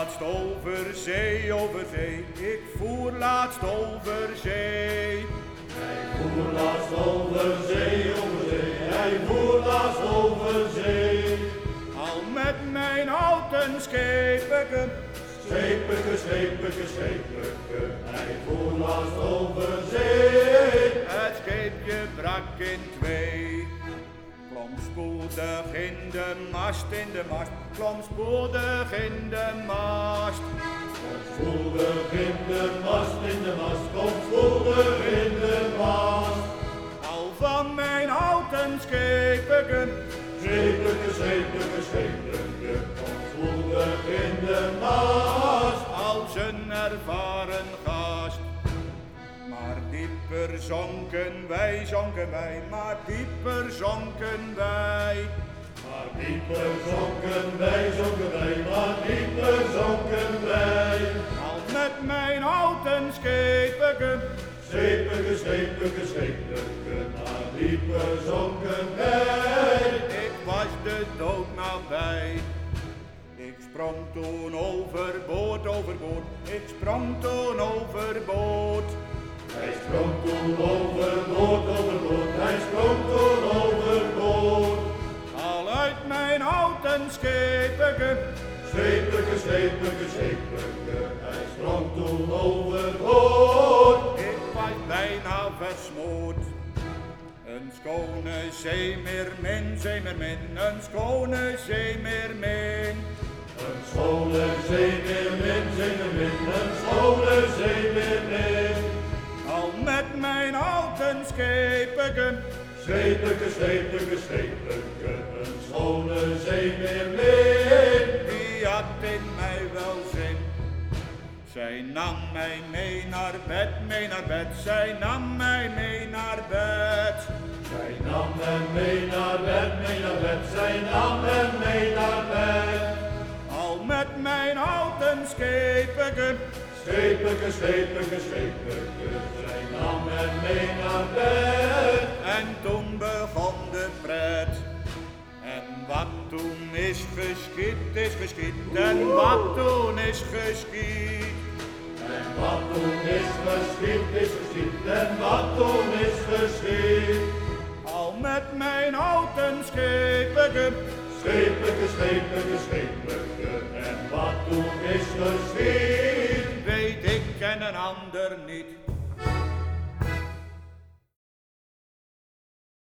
laatst over zee, over zee. Ik voer laatst over zee. Hij voer laatst over zee, over zee. Hij voer laatst over zee. Al met mijn houten schepeke. Schepeke, schepeke, schepeke. Hij voer laatst over zee. Het scheepje brak in twee. Klom spoedig in de mast, in de mast. Klom spoedig in de mast. Kom spoedig in de mast, in de mast. Kom spoedig in de mast. Al van mijn houten schepeke. Schepeke, schepeke, schepeke. Kom spoedig in de mast. Als een ervaren gast. Maar dieper zonken wij, maar dieper zonken wij. Maar dieper zonken wij, maar dieper zonken wij. Al met mijn houten schepeke. Schepeke, schepeke, schepeke, maar dieper zonken wij. Ik was de dood nabij. Ik sprong toen overboord, overboord. Ik sprong toen overboord. Hij sprong toen overboord, overboord. Hij sprong toen overboord. Al uit mijn houten schepeke. Schepeke, schepeke, schepeke. Hij sprong toen overboord. Ik was bijna versmoord. Een schone zeemeermin, zeemeermin, een schone zeemeermin. Een schone zeemeermin, zeemeermin, een schone zeemeermin. Al met mijn houten schepeke. Schepeke, schepeke, schepeke, een schone zeemeermin. Die had in mij wel zin. Zij nam mij mee naar bed, mee naar bed. Zij nam mij mee naar bed. Zij nam hem mee naar bed, mee naar bed. Zij nam hem mee naar bed. Al met mijn houten schepeke. Schepeke, schepeke, schepeke, zij nam hem mee naar bed. En toen begon de pret. En wat toen is geschied, is geschied. En wat toen is geschied. En wat toen is geschied, is geschied. En wat toen is geschied. Al met mijn houten schepeke. Schepeke, schepeke, schepeke, en wat toen is geschied. Weet ik en een ander niet.